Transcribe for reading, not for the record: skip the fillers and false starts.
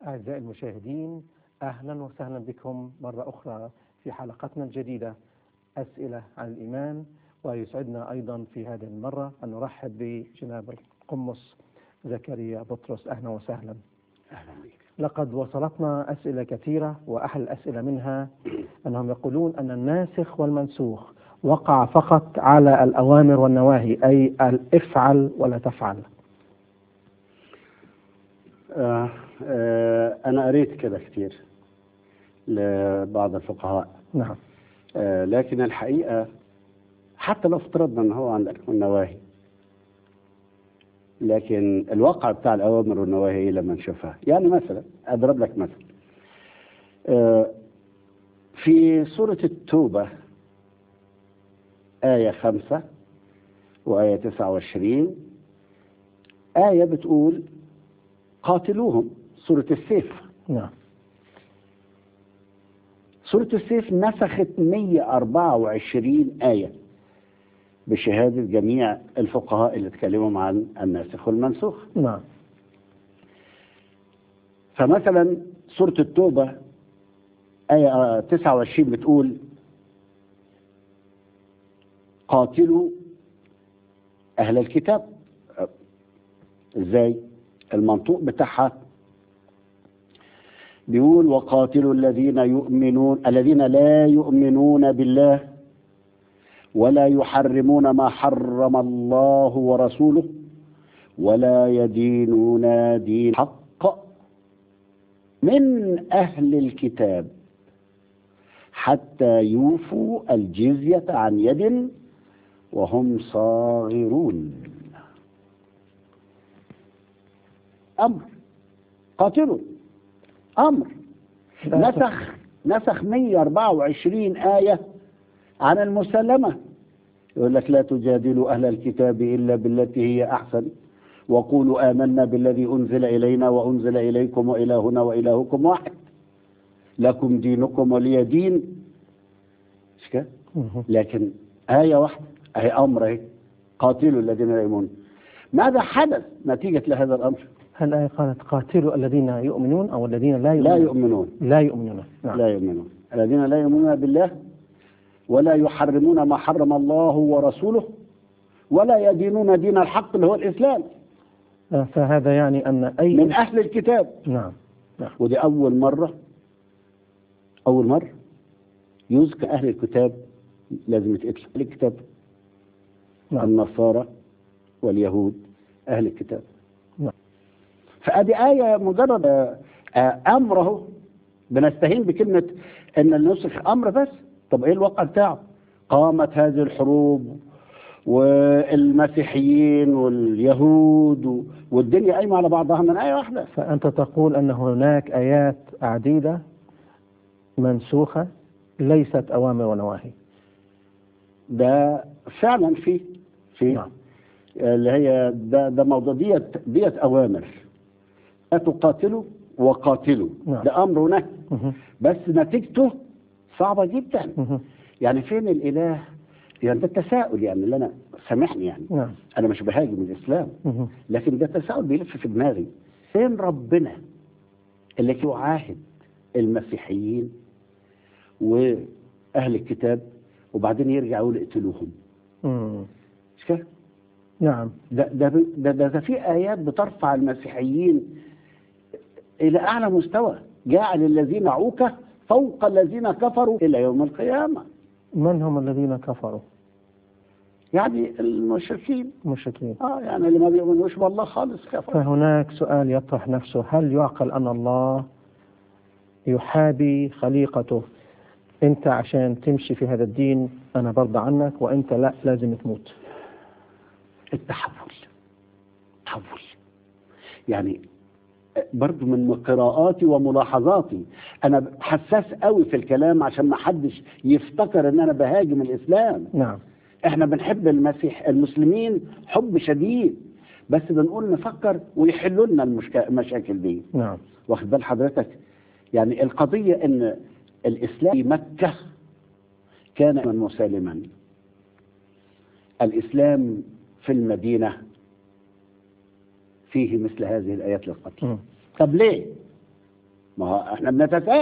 أعزائي المشاهدين، أهلا وسهلا بكم مرة أخرى في حلقتنا الجديدة أسئلة عن الإيمان. ويسعدنا أيضا في هذه المرة أن نرحب بجناب القمص زكريا بطرس. أهلا وسهلا. أهلا بك. لقد وصلتنا أسئلة كثيرة، وأحد الأسئلة منها أنهم يقولون أن الناسخ والمنسوخ وقع فقط على الأوامر والنواهي، أي افعل ولا تفعل. أنا قريت كده كتير لبعض الفقهاء. نعم. لكن الحقيقة حتى لو افترضنا أن هو عند النواهي، لكن الواقع بتاع الأوامر والنواهي لما نشوفها، يعني مثلا أضرب لك مثل في سورة التوبة آية 5 وآية 29 آية بتقول قاتلوهم، سورة السيف. نعم. سورة السيف نسخت 124 آية بشهادة جميع الفقهاء اللي اتكلموا عن الناسخ والمنسوخ. نعم. فمثلا سورة التوبة آية 29 بتقول قاتلوا أهل الكتاب. ازاي؟ المنطوق بتاعها بيقول وقاتلوا الذين لا يؤمنون بالله ولا يحرمون ما حرم الله ورسوله ولا يدينون دين حق من أهل الكتاب حتى يوفوا الجزية عن يد وهم صاغرون. أمر قاتلوا، أمر. نسخ 124 آية عن المسلمة. يقول لك لا تجادلوا أهل الكتاب إلا بالتي هي أحسن وقولوا آمنا بالذي أنزل إلينا وأنزل إليكم وإلهنا وإلهكم واحد لكم دينكم ولي دين. لكن آية واحدة أهي أمر قاتلوا الذين لا يؤمنون. ماذا حدث نتيجة لهذا الأمر؟ هل الآية قالت قاتلوا الذين يؤمنون أو الذين لا يؤمنون؟ لا يؤمنون. نعم. لا يؤمنون. الذين لا يؤمنون بالله ولا يحرمون ما حرم الله ورسوله ولا يدينون دين الحق اللي هو الإسلام. فهذا يعني أن من أهل الكتاب. نعم. ودي أول مرة يذكر أهل الكتاب لازم يتقتل أهل الكتاب. نعم. النصارى واليهود أهل الكتاب. نعم. فأدي آية مجرد أمره. بنستهين بكلمة أن النسخ أمر بس. طب إيه الواقع بتاعه؟ قامت هذه الحروب والمسيحيين واليهود والدنيا قايمة على بعضها من آية واحدة. فأنت تقول أن هناك آيات عديدة منسوخة ليست أوامر ونواهي. ده فعلا في نعم. اللي هي ده موضوع ديت أوامر. لا تقاتلوا وقاتلوا. نعم. ده أمر ونهي. بس نتيجته صعبة جدا. يعني فين الإله؟ يعني ده التساؤل، يعني اللي أنا سامحني يعني. نعم. أنا مش بهاجم الإسلام، لكن ده تساؤل بيلف في دماغي. فين ربنا اللي يعاهد المسيحيين وأهل الكتاب وبعدين يرجع يقول اقتلوهم؟ مش كده؟ نعم. ده في آيات بترفع المسيحيين إلى أعلى مستوى. جاعل الذين معوك فوق الذين كفروا إلى يوم القيامة. من هم الذين كفروا؟ يعني المشركين. يعني اللي ما بيؤمنوش بالله خالص كفر. فهناك سؤال يطرح نفسه: هل يعقل أن الله يحابي خليقته؟ أنت عشان تمشي في هذا الدين أنا برضى عنك، وأنت لا، لازم تموت. التحول يعني برضو من قراءاتي وملاحظاتي. أنا حساس قوي في الكلام عشان ما حدش يفتكر أن أنا بهاجم الإسلام. نعم. احنا بنحب المسلمين حب شديد، بس بنقول نفكر ويحلوا لنا المشاكل دي. نعم. واخد بال حضرتك؟ يعني القضية ان الإسلام في مكة كان مسالما. الإسلام في المدينة فيه مثل هذه الآيات للقتل. طب ليه؟ ما هو احنا بنتساءل